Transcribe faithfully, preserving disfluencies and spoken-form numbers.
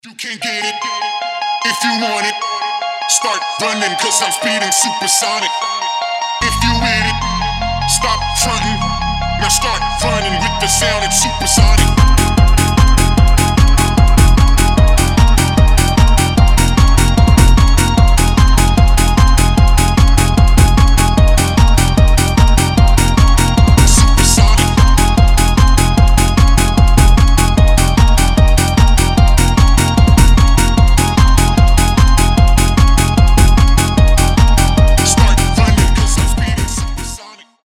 You can get it if you want it. Start running, cause I'm speeding supersonic. If you with it, stop frontin'.